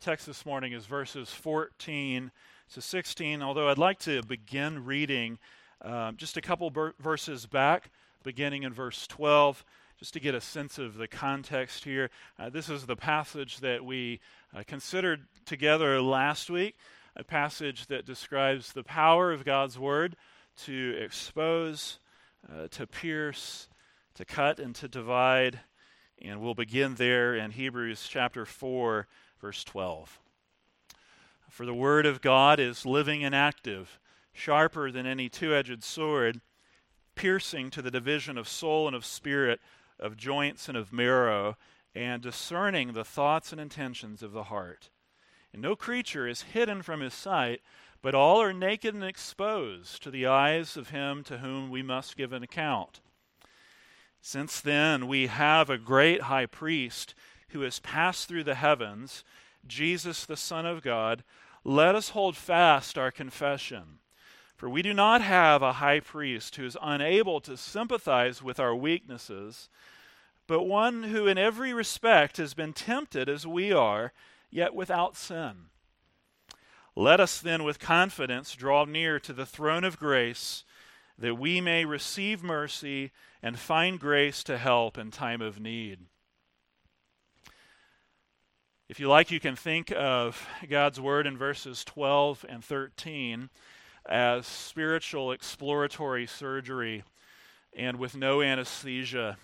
text this morning is verses 14 to 16, although I'd like to begin reading just a couple verses back, beginning in verse 12, just to get a sense of the context here. This is the passage that we considered together last week, a passage that describes the power of God's Word to expose, to pierce, to cut, and to divide. And we'll begin there in Hebrews chapter 4, verse 12. For the Word of God is living and active, sharper than any two-edged sword, piercing to the division of soul and of spirit, of joints and of marrow, and discerning the thoughts and intentions of the heart. And no creature is hidden from his sight, but all are naked and exposed to the eyes of him to whom we must give an account. Since then we have a great high priest who has passed through the heavens, Jesus the Son of God. Let us hold fast our confession. For we do not have a high priest who is unable to sympathize with our weaknesses, but one who in every respect has been tempted as we are, yet without sin. Let us then with confidence draw near to the throne of grace, that we may receive mercy and find grace to help in time of need. If you like, you can think of God's Word in verses 12 and 13 as spiritual exploratory surgery and with no anesthesia.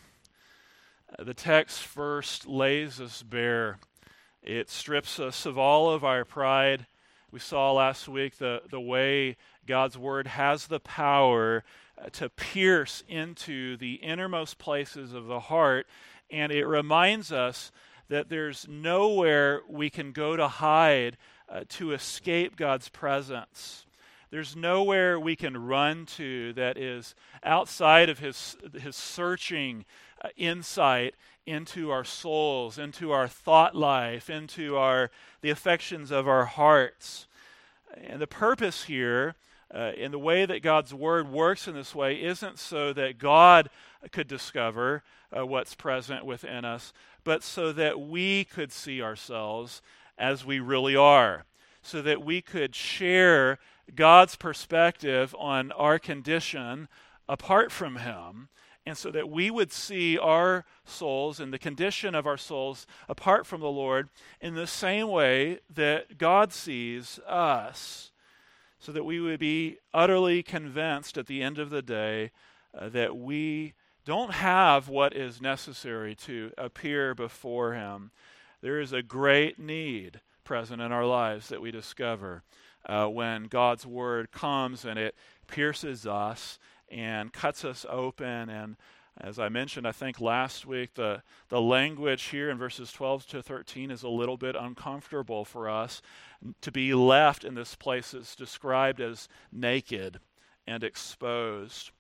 The text first lays us bare. It strips us of all of our pride. We saw last week the way God's Word has the power to pierce into the innermost places of the heart, and it reminds us that there's nowhere we can go to hide to escape God's presence. There's nowhere we can run to that is outside of His searching insight into our souls, into our thought life, into the affections of our hearts. And the purpose here, in the way that God's Word works in this way, isn't so that God could discover what's present within us, but so that we could see ourselves as we really are, so that we could share God's perspective on our condition apart from Him, and so that we would see our souls and the condition of our souls apart from the Lord in the same way that God sees us, so that we would be utterly convinced at the end of the day that we don't have what is necessary to appear before Him. There is a great need present in our lives that we discover when God's Word comes and it pierces us and cuts us open. And as I mentioned, I think last week, the language here in verses 12 to 13 is a little bit uncomfortable for us to be left in this place that's described as naked and exposed.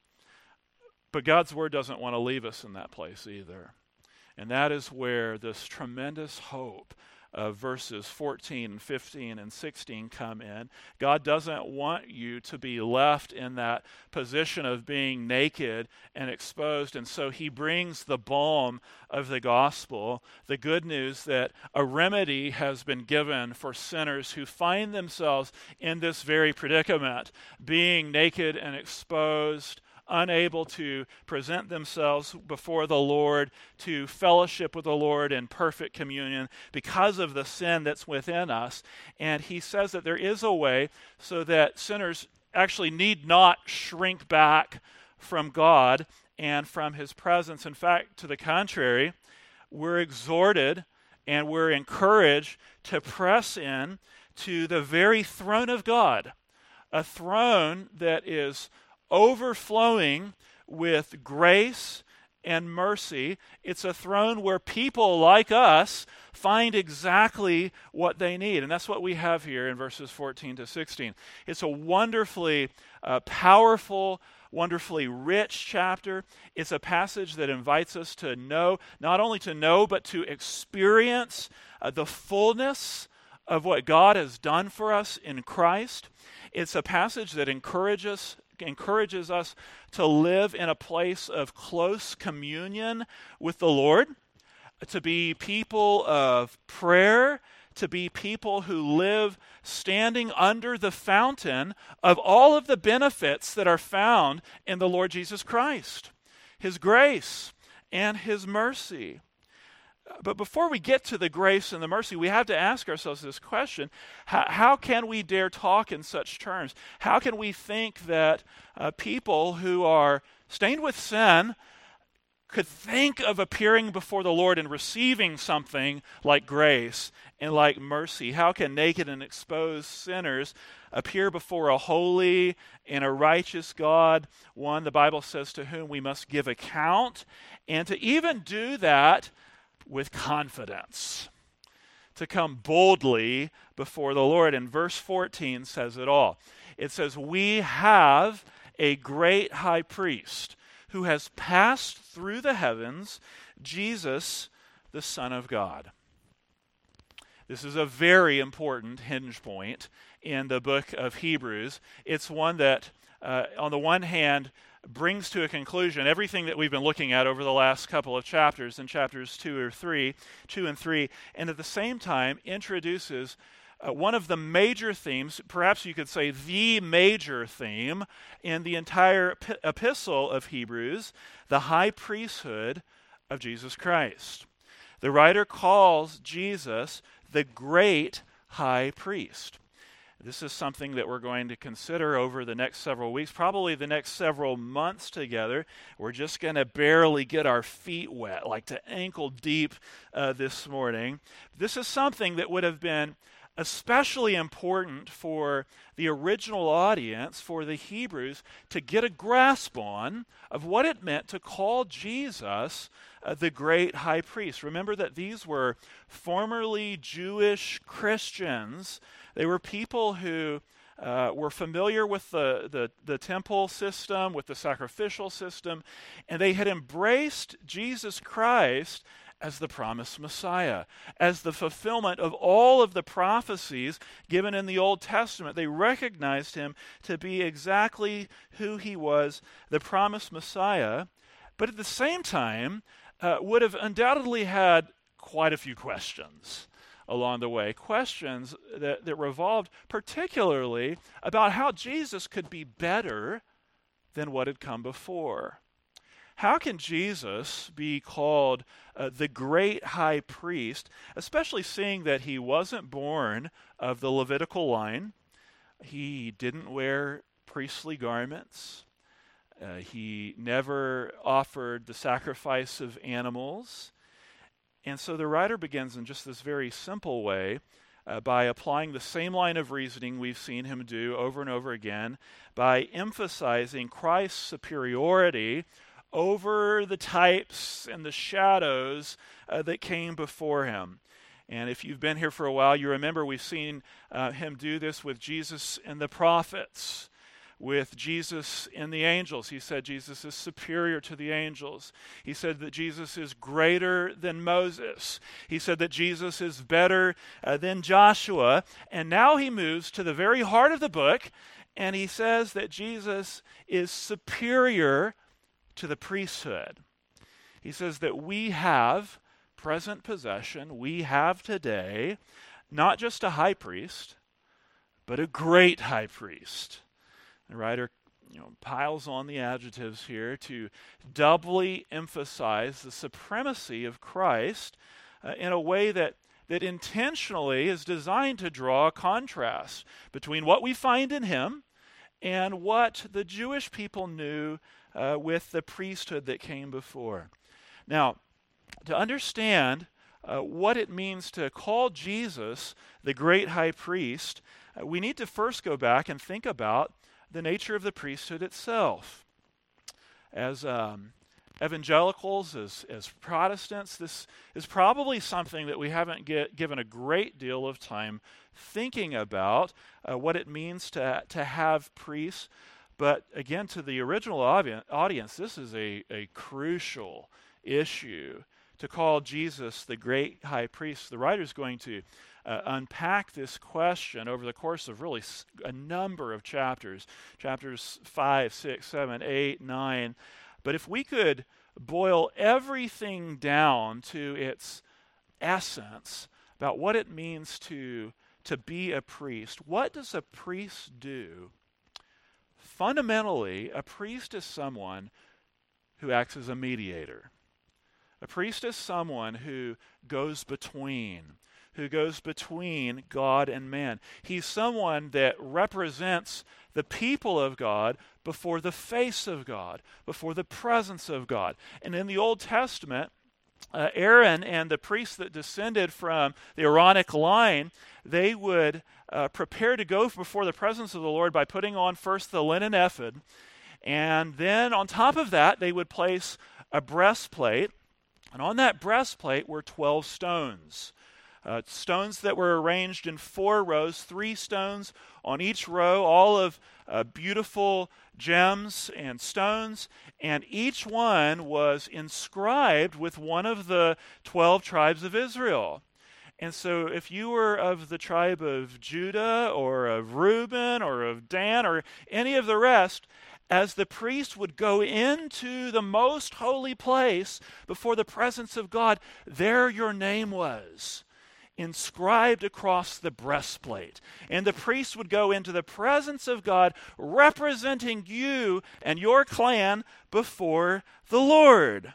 But God's Word doesn't want to leave us in that place either. And that is where this tremendous hope of verses 14, 15, and 16 come in. God doesn't want you to be left in that position of being naked and exposed, and so He brings the balm of the gospel, the good news that a remedy has been given for sinners who find themselves in this very predicament, being naked and exposed, unable to present themselves before the Lord, to fellowship with the Lord in perfect communion because of the sin that's within us. And He says that there is a way so that sinners actually need not shrink back from God and from His presence. In fact, to the contrary, we're exhorted and we're encouraged to press in to the very throne of God, a throne that is overflowing with grace and mercy. It's a throne where people like us find exactly what they need. And that's what we have here in verses 14 to 16. It's a wonderfully powerful, wonderfully rich chapter. It's a passage that invites us to know, not only to know, but to experience the fullness of what God has done for us in Christ. It's a passage that encourages us to live in a place of close communion with the Lord, to be people of prayer, to be people who live standing under the fountain of all of the benefits that are found in the Lord Jesus Christ, his grace and his mercy. But before we get to the grace and the mercy, we have to ask ourselves this question: how can we dare talk in such terms? How can we think that people who are stained with sin could think of appearing before the Lord and receiving something like grace and like mercy? How can naked and exposed sinners appear before a holy and a righteous God, one, the Bible says, to whom we must give account, and to even do that with confidence, to come boldly before the Lord? And verse 14 says it all. It says, "We have a great high priest who has passed through the heavens, Jesus, the Son of God." This is a very important hinge point in the book of Hebrews. It's one that, on the one hand, brings to a conclusion everything that we've been looking at over the last couple of chapters, in chapters 2 and 3, and at the same time introduces one of the major themes, perhaps you could say the major theme in the entire epistle of Hebrews, the high priesthood of Jesus Christ. The writer calls Jesus the great high priest. This is something that we're going to consider over the next several weeks, probably the next several months together. We're just going to barely get our feet wet, like to ankle deep this morning. This is something that would have been especially important for the original audience, for the Hebrews, to get a grasp on of what it meant to call Jesus the great high priest. Remember that these were formerly Jewish Christians. They were people who were familiar with the temple system, with the sacrificial system, and they had embraced Jesus Christ as the promised Messiah, as the fulfillment of all of the prophecies given in the Old Testament. They recognized him to be exactly who he was, the promised Messiah, but at the same time would have undoubtedly had quite a few questions along the way, questions that revolved particularly about how Jesus could be better than what had come before. How can Jesus be called the great high priest, especially seeing that he wasn't born of the Levitical line? He didn't wear priestly garments. He never offered the sacrifice of animals. And so the writer begins in just this very simple way by applying the same line of reasoning we've seen him do over and over again, by emphasizing Christ's superiority over the types and the shadows that came before him. And if you've been here for a while, you remember we've seen him do this with Jesus and the prophets, with Jesus and the angels. He said Jesus is superior to the angels. He said that Jesus is greater than Moses. He said that Jesus is better than Joshua. And now he moves to the very heart of the book, and he says that Jesus is superior to the priesthood. He says that we have present possession, we have today, not just a high priest, but a great high priest. The writer piles on the adjectives here to doubly emphasize the supremacy of Christ in a way that intentionally is designed to draw a contrast between what we find in him and what the Jewish people knew with the priesthood that came before. Now, to understand what it means to call Jesus the great high priest, we need to first go back and think about the nature of the priesthood itself. As evangelicals, as Protestants, this is probably something that we haven't given a great deal of time thinking about, what it means to have priests. But again, to the original audience, this is a crucial issue, to call Jesus the great high priest. The writer's going to unpack this question over the course of really a number of chapters 5, 6, 7, 8, 9. But if we could boil everything down to its essence about what it means to be a priest. What does a priest do? Fundamentally, a priest is someone who acts as a mediator. A priest is someone who goes between God and man. He's someone that represents the people of God before the face of God, before the presence of God. And in the Old Testament, Aaron and the priests that descended from the Aaronic line, they would prepare to go before the presence of the Lord by putting on first the linen ephod, and then on top of that, they would place a breastplate, and on that breastplate were 12 stones. Stones that were arranged in 4 rows, 3 stones on each row, all of beautiful gems and stones, and each one was inscribed with one of the 12 tribes of Israel. And so if you were of the tribe of Judah or of Reuben or of Dan or any of the rest, as the priest would go into the most holy place before the presence of God, there your name was inscribed across the breastplate. And the priest would go into the presence of God representing you and your clan before the Lord.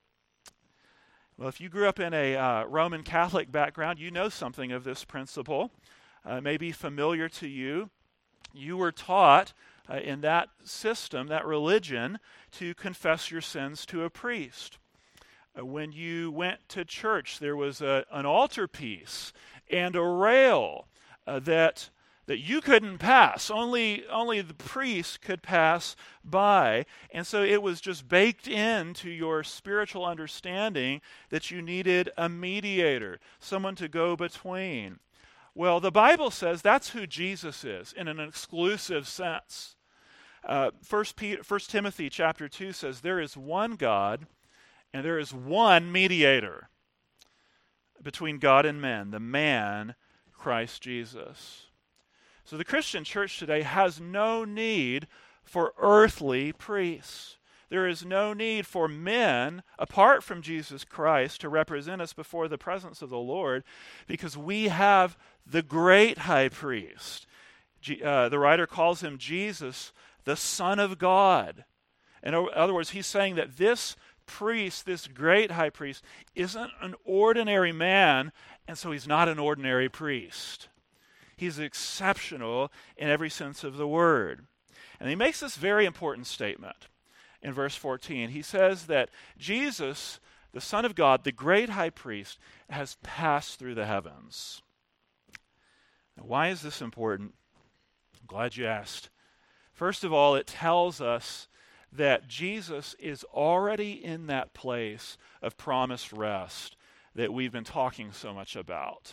Well, if you grew up in a Roman Catholic background, you know something of this principle. It may be familiar to you. You were taught in that system, that religion, to confess your sins to a priest. When you went to church, there was an altarpiece and a rail that you couldn't pass. Only the priest could pass by. And so it was just baked into your spiritual understanding that you needed a mediator, someone to go between. Well, the Bible says that's who Jesus is in an exclusive sense. 1 Timothy chapter 2 says, there is one God and there is one mediator between God and men, the man, Christ Jesus. So the Christian church today has no need for earthly priests. There is no need for men, apart from Jesus Christ, to represent us before the presence of the Lord, because we have the great high priest. The writer calls him Jesus, the Son of God. In other words, he's saying that this priest, this great high priest, isn't an ordinary man, and so he's not an ordinary priest. He's exceptional in every sense of the word. And he makes this very important statement in verse 14. He says that Jesus, the Son of God, the great high priest, has passed through the heavens. Now, why is this important? I'm glad you asked. First of all, it tells us that Jesus is already in that place of promised rest that we've been talking so much about.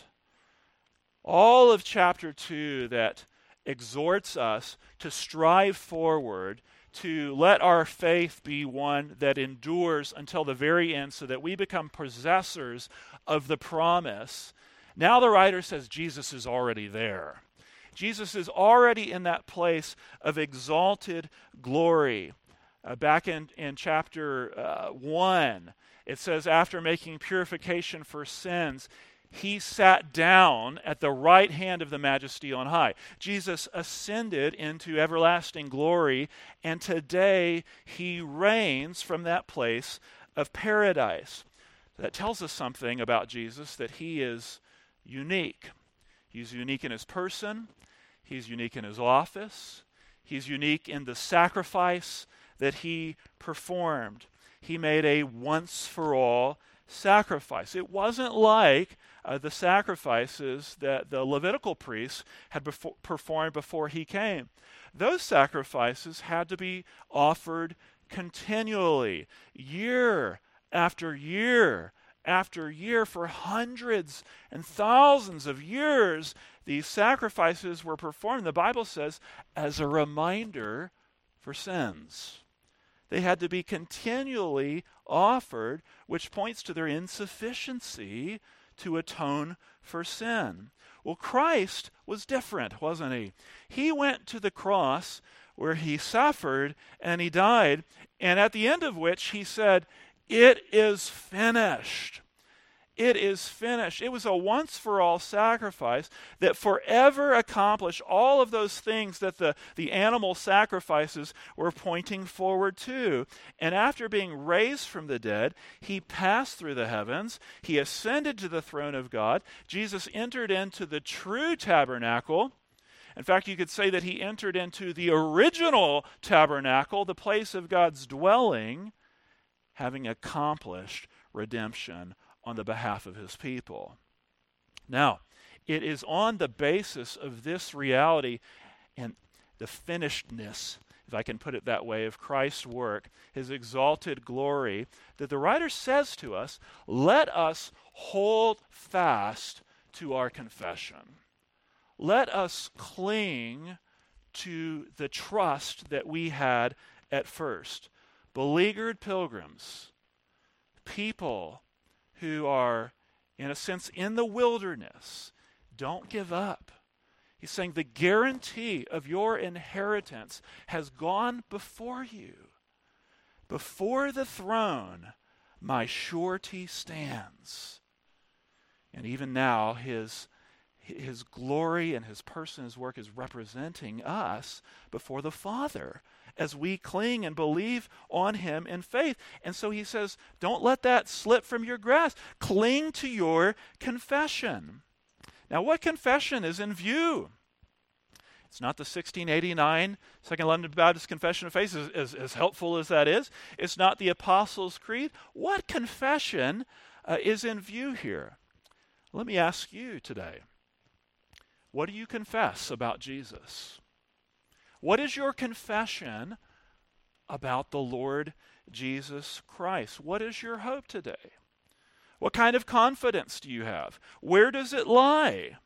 All of chapter 2 that exhorts us to strive forward, to let our faith be one that endures until the very end so that we become possessors of the promise. Now the writer says Jesus is already there. Jesus is already in that place of exalted glory. Back in chapter 1, it says, after making purification for sins, he sat down at the right hand of the Majesty on high. Jesus ascended into everlasting glory, and today he reigns from that place of paradise. That tells us something about Jesus, that he is unique. He's unique in his person. He's unique in his office. He's unique in the sacrifice that he performed. He made a once-for-all sacrifice. It wasn't like the sacrifices that the Levitical priests had performed before he came. Those sacrifices had to be offered continually, year after year after year, for hundreds and thousands of years. These sacrifices were performed, the Bible says, as a reminder for sins. They had to be continually offered, which points to their insufficiency to atone for sin. Well, Christ was different, wasn't he? He went to the cross where he suffered and he died, and at the end of which he said, "It is finished." It is finished. It was a once-for-all sacrifice that forever accomplished all of those things that the animal sacrifices were pointing forward to. And after being raised from the dead, he passed through the heavens. He ascended to the throne of God. Jesus entered into the true tabernacle. In fact, you could say that he entered into the original tabernacle, the place of God's dwelling, having accomplished redemption on the behalf of his people. Now, it is on the basis of this reality and the finishedness, if I can put it that way, of Christ's work, his exalted glory, that the writer says to us, let us hold fast to our confession. Let us cling to the trust that we had at first. Beleaguered pilgrims, people who are, in a sense, in the wilderness, don't give up. He's saying the guarantee of your inheritance has gone before you. Before the throne, my surety stands. And even now, his glory and his person, his work is representing us before the Father as we cling and believe on him in faith. And so he says, don't let that slip from your grasp. Cling to your confession. Now, what confession is in view? It's not the 1689 Second London Baptist Confession of Faith, as helpful as that is. It's not the Apostles' Creed. What confession is in view here? Let me ask you today. What do you confess about Jesus? What is your confession about the Lord Jesus Christ? What is your hope today? What kind of confidence do you have? Where does it lie?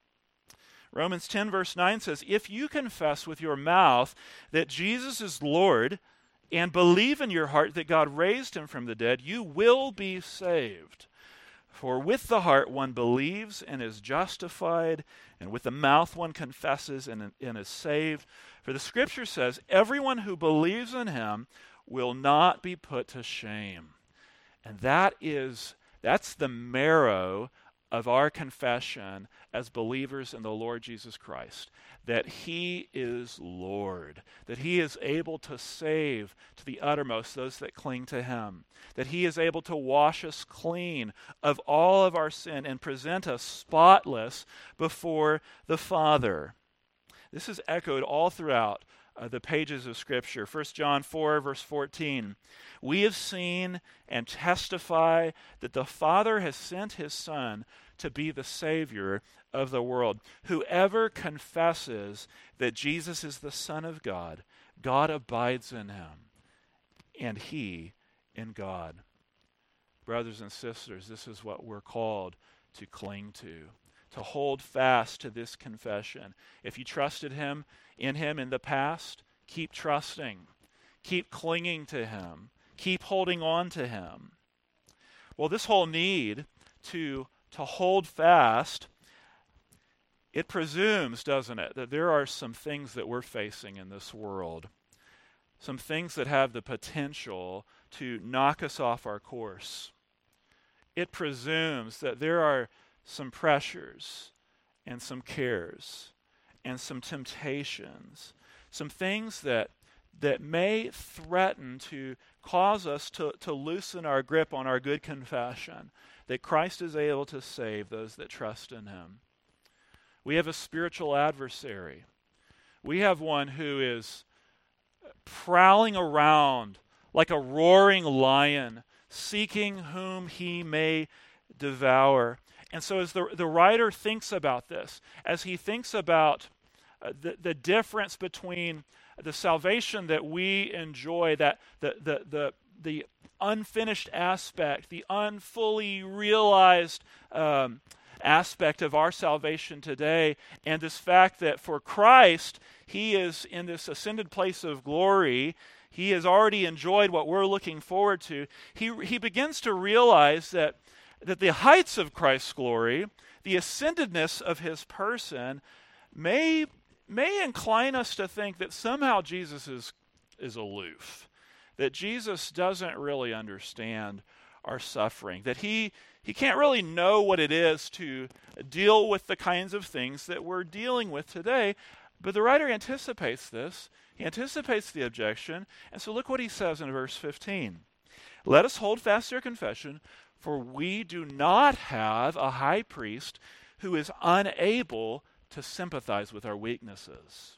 Romans 10 verse 9 says, if you confess with your mouth that Jesus is Lord and believe in your heart that God raised him from the dead, you will be saved. For with the heart one believes and is justified, and with the mouth one confesses and is saved. For the Scripture says, everyone who believes in him will not be put to shame. And that's the marrow of our confession as believers in the Lord Jesus Christ, that he is Lord, that he is able to save to the uttermost those that cling to him, that he is able to wash us clean of all of our sin and present us spotless before the Father. This is echoed all throughout the pages of Scripture. 1 John 4, verse 14. We have seen and testify that the Father has sent his Son to be the Savior of the world. Whoever confesses that Jesus is the Son of God, God abides in him, and he in God. Brothers and sisters, this is what we're called to cling to hold fast to this confession. If you trusted him in the past, keep trusting. Keep clinging to him. Keep holding on to him. Well, this whole need to hold fast, it presumes, doesn't it, that there are some things that we're facing in this world. Some things that have the potential to knock us off our course. It presumes that there are some pressures and some cares and some temptations, some things that may threaten to cause us to loosen our grip on our good confession, that Christ is able to save those that trust in him. We have a spiritual adversary. We have one who is prowling around like a roaring lion, seeking whom he may devour. And so as the writer thinks about this, as he thinks about the difference between the salvation that we enjoy, that the unfinished aspect, the unfully realized aspect of our salvation today, and this fact that for Christ, he is in this ascended place of glory. He has already enjoyed what we're looking forward to. He begins to realize that the heights of Christ's glory, the ascendedness of his person, may incline us to think that somehow Jesus is aloof, that Jesus doesn't really understand are suffering, that he can't really know what it is to deal with the kinds of things that we're dealing with today. But the writer anticipates this. He anticipates the objection. And so look what he says in verse 15. Let us hold fast our confession, for we do not have a high priest who is unable to sympathize with our weaknesses.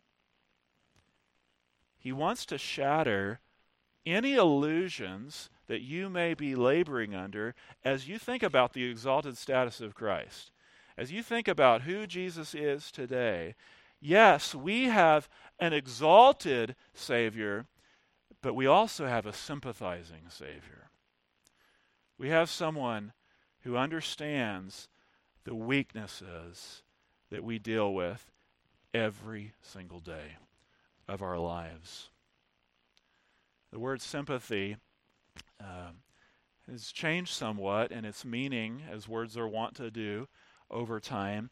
He wants to shatter any illusions that you may be laboring under as you think about the exalted status of Christ. As you think about who Jesus is today, yes, we have an exalted Savior, but we also have a sympathizing Savior. We have someone who understands the weaknesses that we deal with every single day of our lives. The word sympathy has changed somewhat in its meaning, as words are wont to do over time.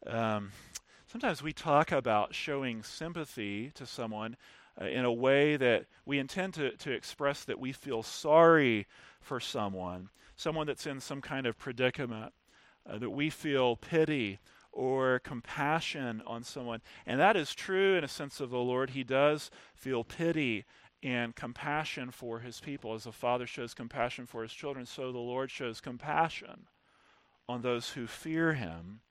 Sometimes we talk about showing sympathy to someone in a way that we intend to express that we feel sorry for someone that's in some kind of predicament, that we feel pity or compassion on someone. And that is true in a sense of the Lord. He does feel pity and compassion for his people. As a father shows compassion for his children, so the Lord shows compassion on those who fear him.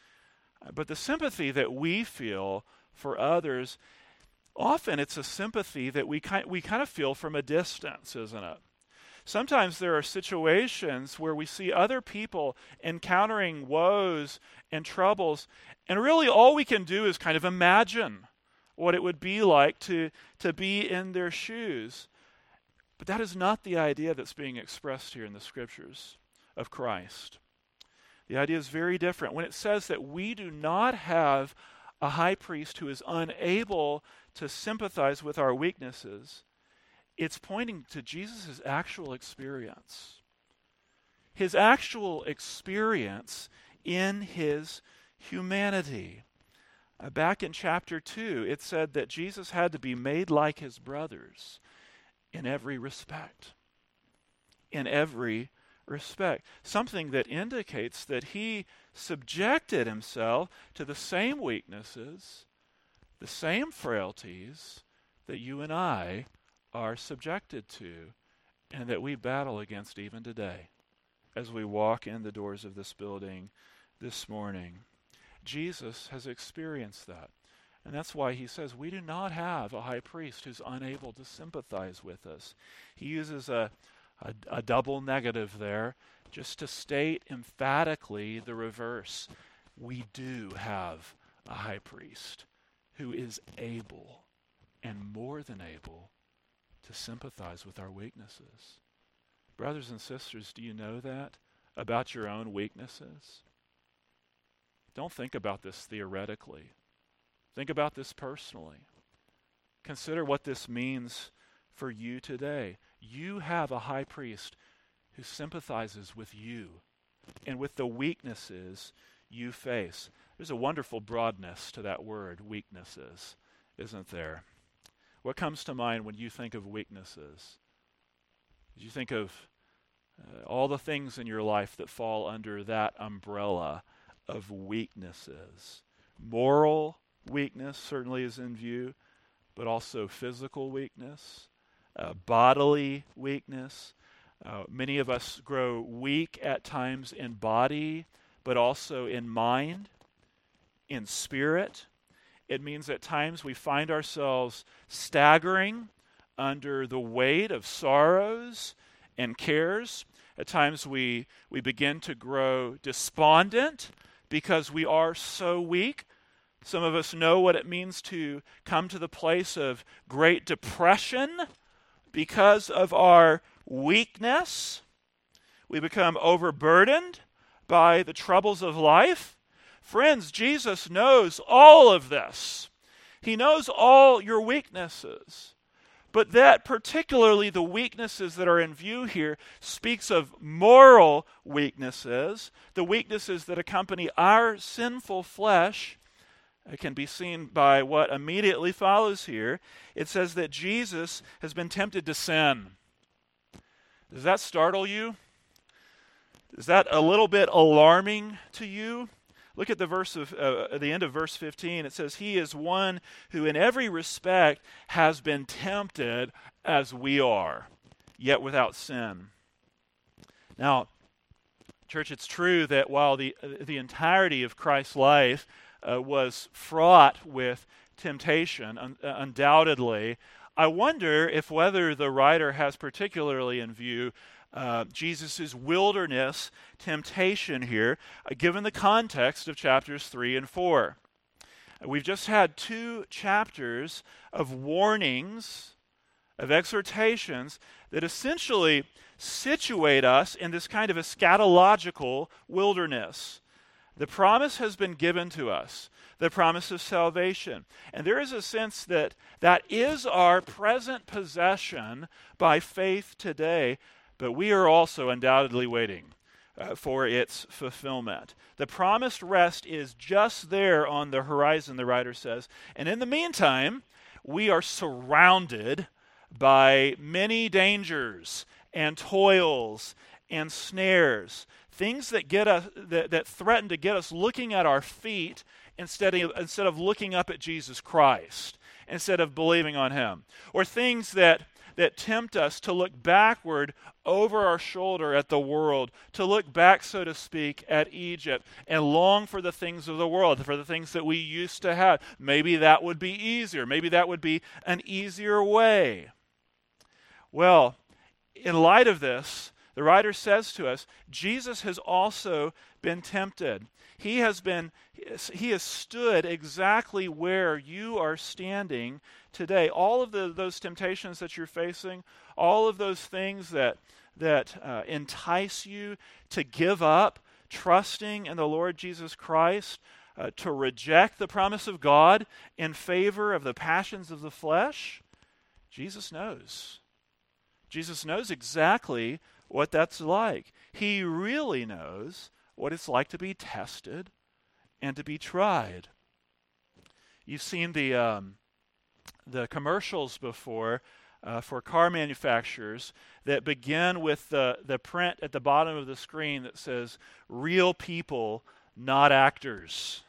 But the sympathy that we feel for others, often it's a sympathy that we kind of feel from a distance, isn't it? Sometimes there are situations where we see other people encountering woes and troubles, and really all we can do is kind of imagine what it would be like to be in their shoes. But that is not the idea that's being expressed here in the Scriptures of Christ. The idea is very different. When it says that we do not have a high priest who is unable to sympathize with our weaknesses, it's pointing to Jesus' actual experience. His actual experience in his humanity. Back in chapter 2, it said that Jesus had to be made like his brothers in every respect. In every respect. Something that indicates that he subjected himself to the same weaknesses, the same frailties that you and I are subjected to, and that we battle against even today as we walk in the doors of this building this morning. Jesus has experienced that. And that's why he says we do not have a high priest who's unable to sympathize with us. He uses a double negative there just to state emphatically the reverse. We do have a high priest who is able and more than able to sympathize with our weaknesses. Brothers and sisters, do you know that about your own weaknesses? Don't think about this theoretically. Think about this personally. Consider what this means for you today. You have a high priest who sympathizes with you and with the weaknesses you face. There's a wonderful broadness to that word, weaknesses, isn't there? What comes to mind when you think of weaknesses? You think of all the things in your life that fall under that umbrella of weaknesses. Moral weakness certainly is in view, but also physical weakness, bodily weakness. Many of us grow weak at times in body, but also in mind, in spirit. It means at times we find ourselves staggering under the weight of sorrows and cares. At times we begin to grow despondent because we are so weak. Some of us know what it means to come to the place of great depression because of our weakness. We become overburdened by the troubles of life. Friends, Jesus knows all of this. He knows all your weaknesses. But that particularly the weaknesses that are in view here speaks of moral weaknesses, the weaknesses that accompany our sinful flesh. It can be seen by what immediately follows here. It says that Jesus has been tempted to sin. Does that startle you? Is that a little bit alarming to you? Look at at the end of verse 15. It says, "He is one who in every respect has been tempted as we are, yet without sin." Now, church, it's true that while the entirety of Christ's life was fraught with temptation, undoubtedly, I wonder if whether the writer has particularly in view Jesus' wilderness temptation here, given the context of chapters 3 and 4. We've just had 2 chapters of warnings, of exhortations that essentially situate us in this kind of eschatological wilderness. The promise has been given to us, the promise of salvation. And there is a sense that that is our present possession by faith today, but we are also undoubtedly waiting for its fulfillment. The promised rest is just there on the horizon, the writer says. And in the meantime, we are surrounded by many dangers and toils and snares, things that get us that threaten to get us looking at our feet instead of looking up at Jesus Christ, instead of believing on him, or things that tempt us to look backward over our shoulder at the world, to look back, so to speak, at Egypt and long for the things of the world, for the things that we used to have. Maybe that would be easier. Maybe that would be an easier way. Well, in light of this, the writer says to us, Jesus has also been tempted. He has stood exactly where you are standing today. All of those temptations that you're facing, all of those things that entice you to give up trusting in the Lord Jesus Christ, to reject the promise of God in favor of the passions of the flesh, Jesus knows. Jesus knows exactly what that's like. He really knows what it's like to be tested and to be tried. You've seen the commercials before for car manufacturers that begin with the print at the bottom of the screen that says, "Real people, not actors."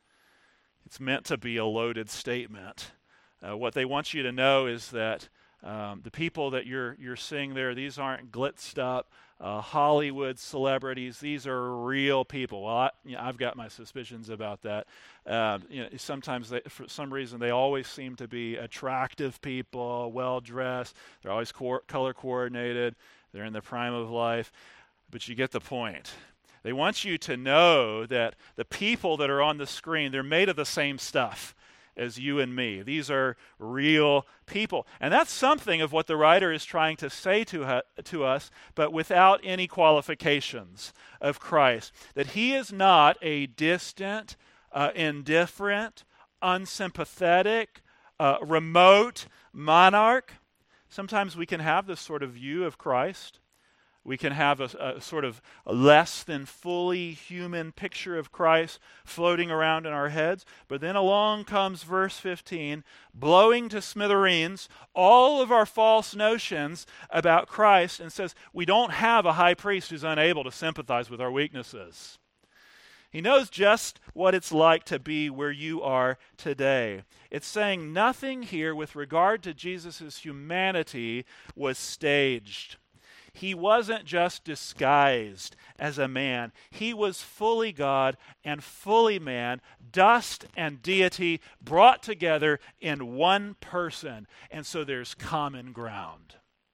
It's meant to be a loaded statement. What they want you to know is that the people that you're seeing there, these aren't glitzed up Hollywood celebrities. These are real people. Well, I've got my suspicions about that. Sometimes, for some reason, they always seem to be attractive people, well-dressed. They're always color coordinated. They're in the prime of life. But you get the point. They want you to know that the people that are on the screen, they're made of the same stuff as you and me. These are real people. And that's something of what the writer is trying to say to us, but without any qualifications of Christ. That he is not a distant, indifferent, unsympathetic, remote monarch. Sometimes we can have this sort of view of Christ. We can have a sort of a less than fully human picture of Christ floating around in our heads. But then along comes verse 15, blowing to smithereens all of our false notions about Christ, and says we don't have a high priest who's unable to sympathize with our weaknesses. He knows just what it's like to be where you are today. It's saying nothing here with regard to Jesus' humanity was staged. He wasn't just disguised as a man. He was fully God and fully man, dust and deity brought together in one person. And so there's common ground.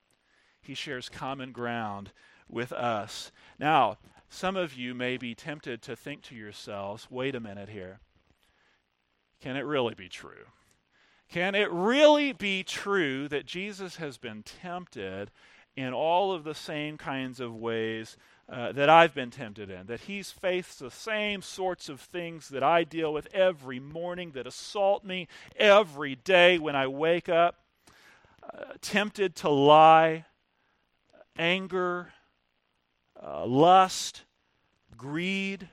He shares common ground with us. Now, some of you may be tempted to think to yourselves, wait a minute here. Can it really be true? Can it really be true that Jesus has been tempted in all of the same kinds of ways that I've been tempted in, that he's faced the same sorts of things that I deal with every morning, that assault me every day when I wake up, tempted to lie, anger, lust, greed,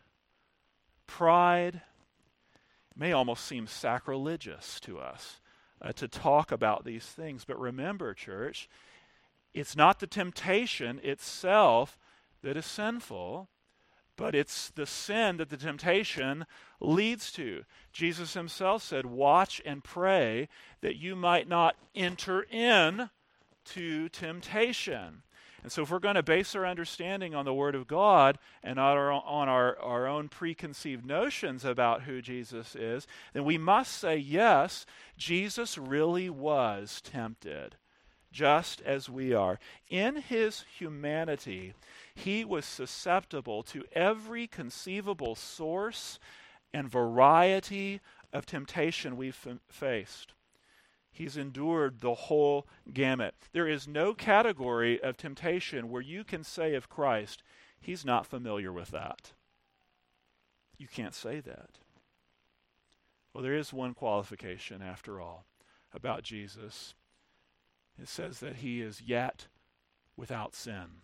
pride. It may almost seem sacrilegious to us to talk about these things, but remember, church, It's not the temptation itself that is sinful, but it's the sin that the temptation leads to. Jesus himself said, "Watch and pray that you might not enter in to temptation." And so if we're going to base our understanding on the Word of God and not on our own preconceived notions about who Jesus is, then we must say, yes, Jesus really was tempted, just as we are. In his humanity, he was susceptible to every conceivable source and variety of temptation we've faced. He's endured the whole gamut. There is no category of temptation where you can say of Christ, he's not familiar with that. You can't say that. Well, there is one qualification, after all, about Jesus. It says that he is yet without sin.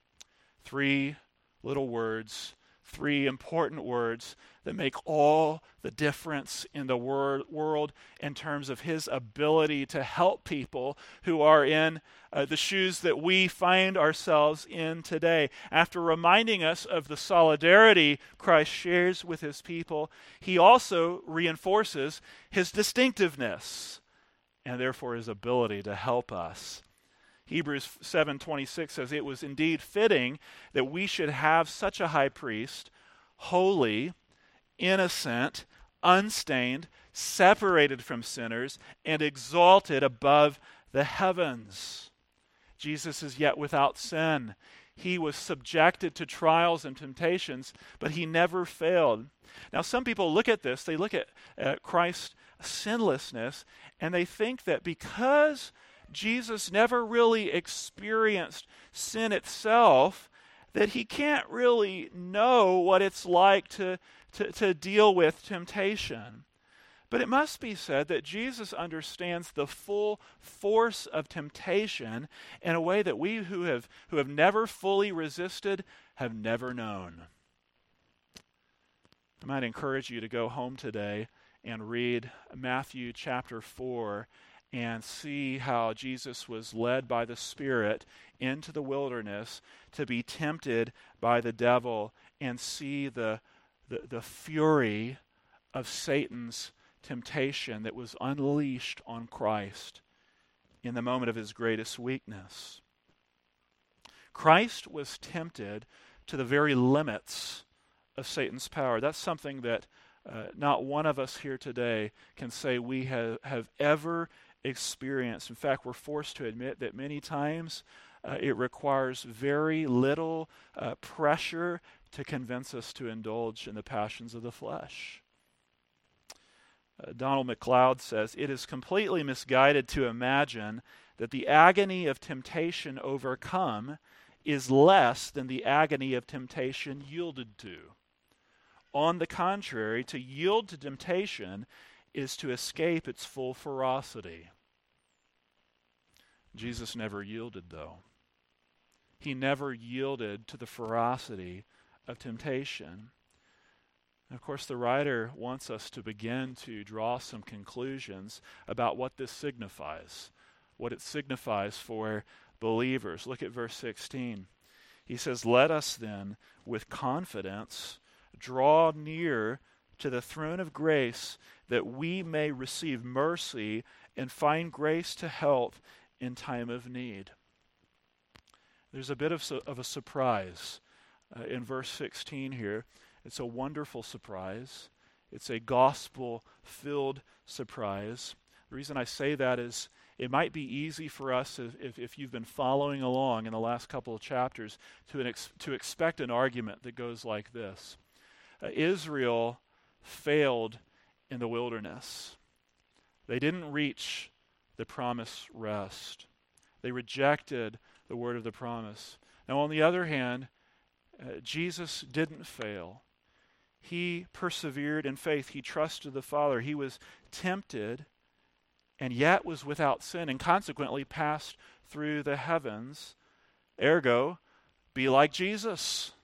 3 little words, 3 important words that make all the difference in the world in terms of his ability to help people who are in the shoes that we find ourselves in today. After reminding us of the solidarity Christ shares with his people, he also reinforces his distinctiveness and therefore his ability to help us. Hebrews 7:26 says, "It was indeed fitting that we should have such a high priest, holy, innocent, unstained, separated from sinners, and exalted above the heavens." Jesus is yet without sin. He was subjected to trials and temptations, but he never failed. Now, some people look at this, they look at Christ's sinlessness, and they think that because Jesus never really experienced sin itself, that he can't really know what it's like to deal with temptation. But it must be said that Jesus understands the full force of temptation in a way that we who have never fully resisted have never known. I might encourage you to go home today and read Matthew chapter 4 and see how Jesus was led by the Spirit into the wilderness to be tempted by the devil, and see the fury of Satan's temptation that was unleashed on Christ in the moment of his greatest weakness. Christ was tempted to the very limits of Satan's power. That's something that not one of us here today can say we have ever experienced. In fact, we're forced to admit that many times it requires very little pressure to convince us to indulge in the passions of the flesh. Donald MacLeod says, "It is completely misguided to imagine that the agony of temptation overcome is less than the agony of temptation yielded to. On the contrary, to yield to temptation is to escape its full ferocity." Jesus never yielded, though. He never yielded to the ferocity of temptation. And of course, the writer wants us to begin to draw some conclusions about what this signifies, what it signifies for believers. Look at verse 16. He says, "Let us then, with confidence, draw near to the throne of grace, that we may receive mercy and find grace to help in time of need." There's a bit of a surprise in verse 16 here. It's a wonderful surprise. It's a gospel-filled surprise. The reason I say that is it might be easy for us, if you've been following along in the last couple of chapters, to expect an argument that goes like this. Israel failed in the wilderness. They didn't reach the promised rest. They rejected the word of the promise. Now, on the other hand, Jesus didn't fail. He persevered in faith. He trusted the Father. He was tempted and yet was without sin, and consequently passed through the heavens. Ergo, be like Jesus.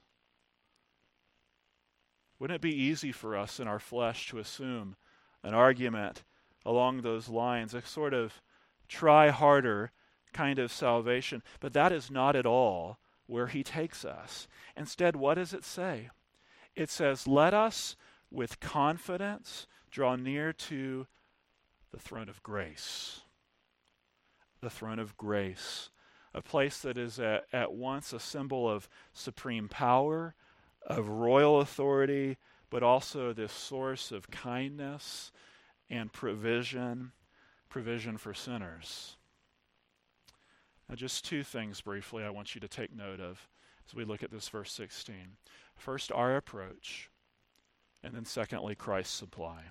Wouldn't it be easy for us in our flesh to assume an argument along those lines, a sort of try harder kind of salvation. But that is not at all where he takes us. Instead, what does it say? It says, let us with confidence draw near to the throne of grace. The throne of grace. A place that is at once a symbol of supreme power, of royal authority, but also this source of kindness and provision for sinners. Now, just two things briefly I want you to take note of as we look at this verse 16. First, our approach, and then secondly, Christ's supply.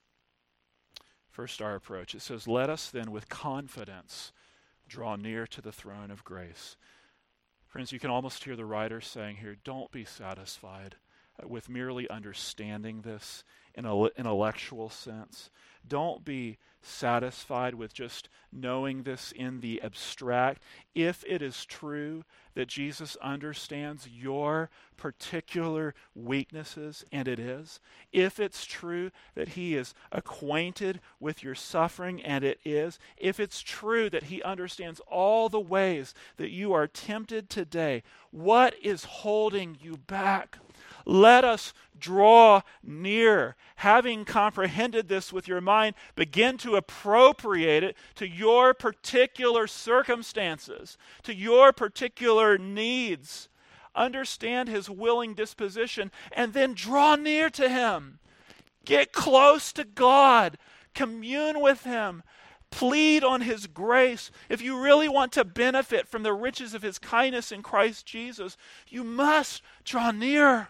First, our approach. It says, let us then with confidence draw near to the throne of grace. Friends, you can almost hear the writer saying here, don't be satisfied with merely understanding this in an intellectual sense. Don't be satisfied with just knowing this in the abstract. If it is true that Jesus understands your particular weaknesses, and it is, if it's true that he is acquainted with your suffering, and it is, if it's true that he understands all the ways that you are tempted today, what is holding you back? Let us draw near. Having comprehended this with your mind, begin to appropriate it to your particular circumstances, to your particular needs. Understand his willing disposition, and then draw near to him. Get close to God. Commune with him. Plead on his grace. If you really want to benefit from the riches of his kindness in Christ Jesus, you must draw near.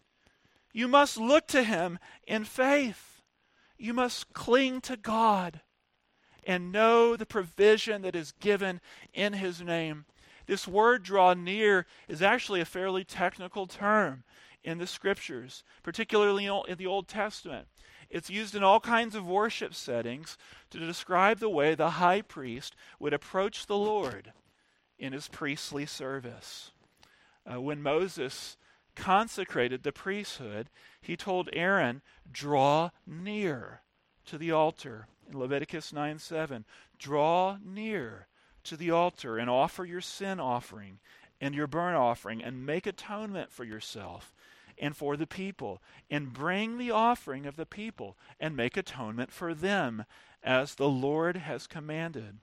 You must look to him in faith. You must cling to God and know the provision that is given in his name. This word draw near is actually a fairly technical term in the scriptures, particularly in the Old Testament. It's used in all kinds of worship settings to describe the way the high priest would approach the Lord in his priestly service. When Moses consecrated the priesthood, he told Aaron, draw near to the altar. In Leviticus 9:7, draw near to the altar and offer your sin offering and your burnt offering and make atonement for yourself and for the people, and bring the offering of the people and make atonement for them as the Lord has commanded.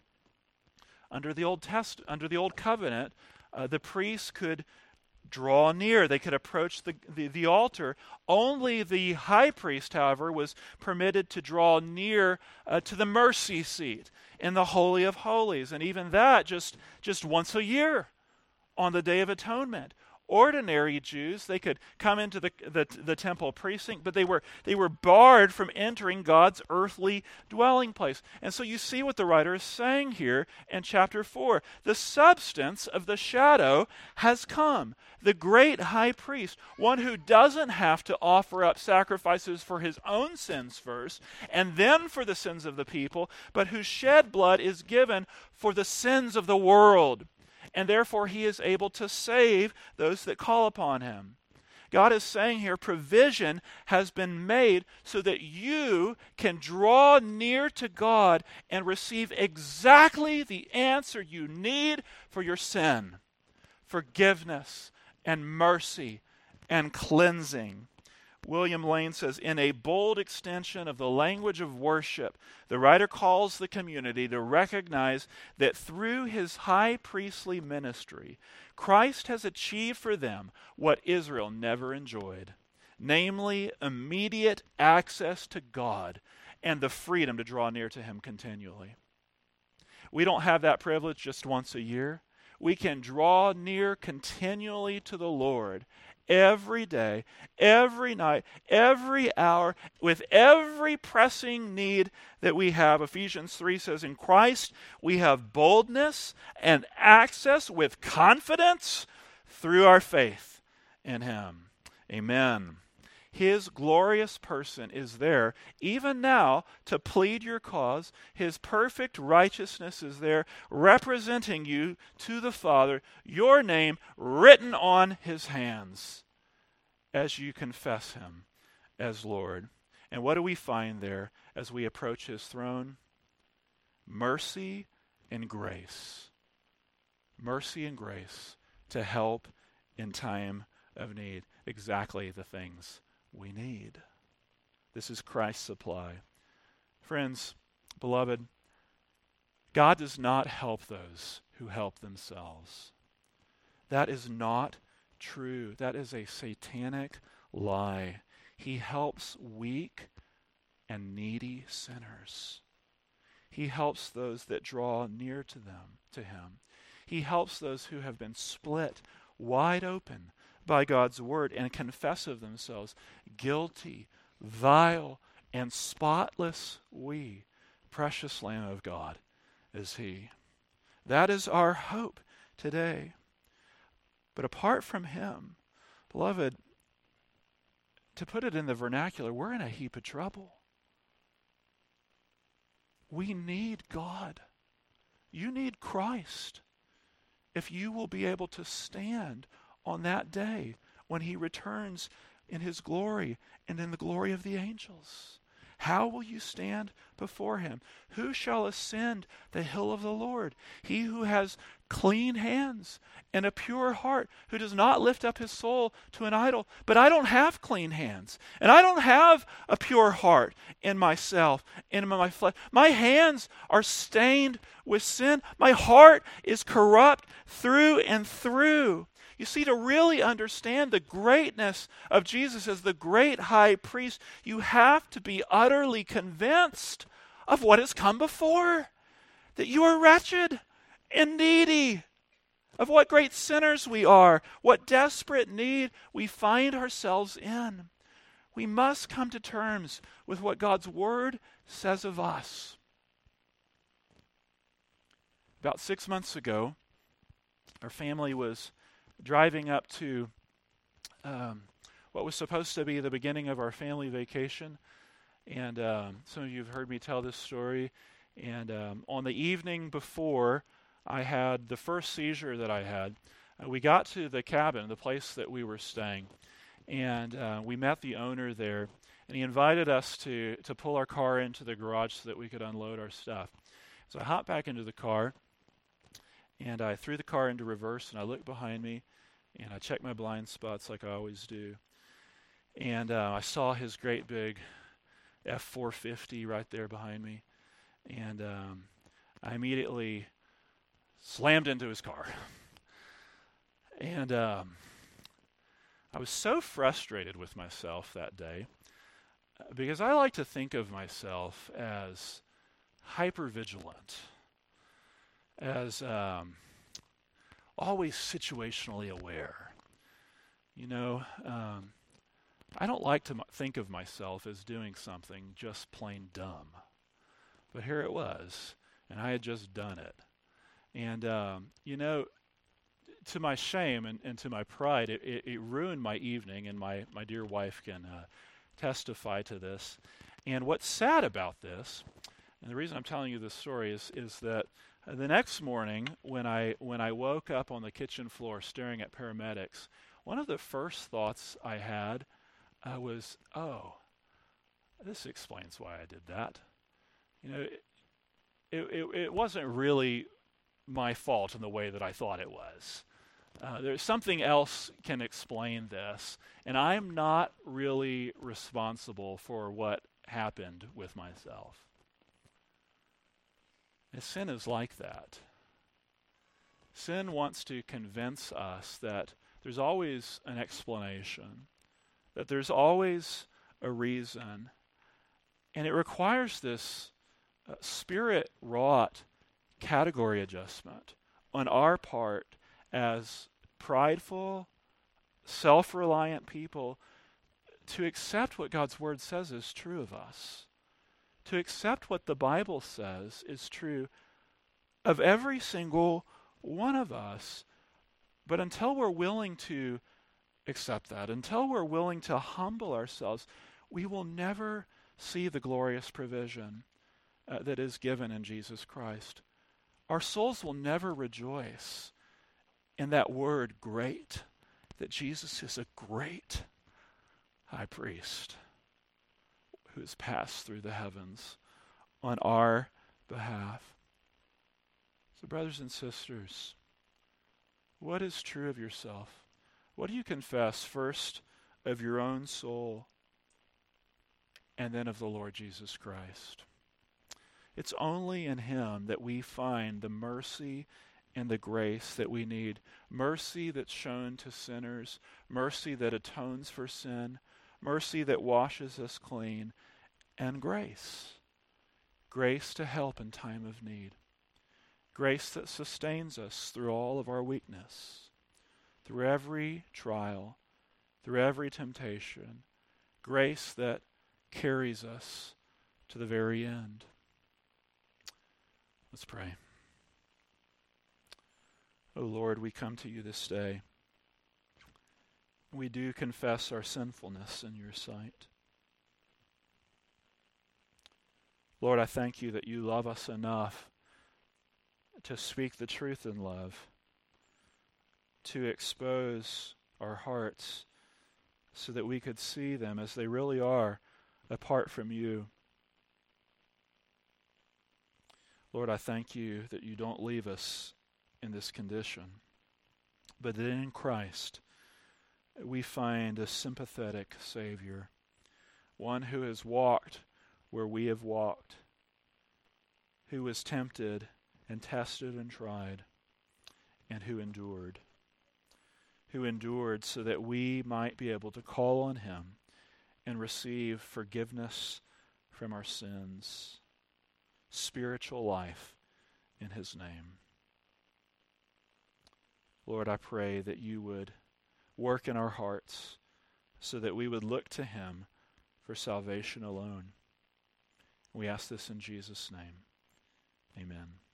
Under the Old Covenant, the priests could draw near. They could approach the altar. Only the high priest, however, was permitted to draw near to the mercy seat in the Holy of Holies. And even that just once a year on the Day of Atonement. Ordinary Jews, they could come into the temple precinct, but they were barred from entering God's earthly dwelling place. And so you see what the writer is saying here in chapter 4. The substance of the shadow has come. The great high priest, one who doesn't have to offer up sacrifices for his own sins first, and then for the sins of the people, but whose shed blood is given for the sins of the world. And therefore he is able to save those that call upon him. God is saying here, provision has been made so that you can draw near to God and receive exactly the answer you need for your sin. Forgiveness and mercy and cleansing. William Lane says, in a bold extension of the language of worship, the writer calls the community to recognize that through his high priestly ministry, Christ has achieved for them what Israel never enjoyed, namely immediate access to God and the freedom to draw near to him continually. We don't have that privilege just once a year. We can draw near continually to the Lord every day, every night, every hour, with every pressing need that we have. Ephesians 3 says, in Christ we have boldness and access with confidence through our faith in him. Amen. His glorious person is there even now to plead your cause. His perfect righteousness is there representing you to the Father, your name written on his hands as you confess him as Lord. And what do we find there as we approach his throne? Mercy and grace. mercy and grace to help in time of need. Exactly the things we need. This is Christ's supply. Friends, beloved, God does not help those who help themselves. That is not true. That is a satanic lie. He helps weak and needy sinners. He helps those that draw near to him. He helps those who have been split wide open by God's word and confess of themselves guilty, vile, and spotless we. Precious Lamb of God is he. That is our hope today. But apart from him, beloved, to put it in the vernacular, we're in a heap of trouble. We need God. You need Christ if you will be able to stand on that day when he returns in his glory and in the glory of the angels. How will you stand before him? Who shall ascend the hill of the Lord? He who has clean hands and a pure heart, who does not lift up his soul to an idol. But I don't have clean hands, and I don't have a pure heart in myself, in my flesh. My hands are stained with sin. My heart is corrupt through and through. You see, to really understand the greatness of Jesus as the great high priest, you have to be utterly convinced of what has come before. That you are wretched and needy, of what great sinners we are, what desperate need we find ourselves in. We must come to terms with what God's word says of us. About 6 months ago, our family was driving up to what was supposed to be the beginning of our family vacation. And some of you have heard me tell this story. And on the evening before I had the first seizure that I had, we got to the cabin, the place that we were staying. And we met the owner there. And he invited us to pull our car into the garage so that we could unload our stuff. So I hopped back into the car. And I threw the car into reverse, and I looked behind me, and I checked my blind spots like I always do. And I saw his great big F-450 right there behind me. And I immediately slammed into his car. And I was so frustrated with myself that day because I like to think of myself as hypervigilant, as always situationally aware. You know, I don't like to think of myself as doing something just plain dumb. But here it was, and I had just done it. And, you know, to my shame and to my pride, it ruined my evening, and my dear wife can testify to this. And what's sad about this, and the reason I'm telling you this story is that the next morning when I woke up on the kitchen floor staring at paramedics, one of the first thoughts I had was, oh, this explains why I did that. You know, it wasn't really my fault in the way that I thought it was. There's something else can explain this, and I'm not really responsible for what happened with myself. And sin is like that. Sin wants to convince us that there's always an explanation, that there's always a reason, and it requires this spirit-wrought category adjustment on our part as prideful, self-reliant people to accept what God's word says is true of us, to accept what the Bible says is true of every single one of us. But until we're willing to accept that, until we're willing to humble ourselves, we will never see the glorious provision that is given in Jesus Christ. Our souls will never rejoice in that word great, that Jesus is a great high priest who has passed through the heavens on our behalf. So brothers and sisters, What is true of yourself? What do you confess first of your own soul and then of the Lord Jesus Christ? It's only in him that we find the mercy and the grace that we need. Mercy that's shown to sinners, mercy that atones for sin, mercy that washes us clean, and grace. Grace to help in time of need. Grace that sustains us through all of our weakness, through every trial, through every temptation. Grace that carries us to the very end. Let's pray. O Lord, we come to you this day. We do confess our sinfulness in your sight. Lord, I thank you that you love us enough to speak the truth in love, to expose our hearts so that we could see them as they really are apart from you. Lord, I thank you that you don't leave us in this condition, but that in Christ we find a sympathetic Savior, one who has walked where we have walked, who was tempted and tested and tried, and who endured so that we might be able to call on him and receive forgiveness from our sins, spiritual life in his name. Lord, I pray that you would work in our hearts so that we would look to him for salvation alone. We ask this in Jesus' name. Amen.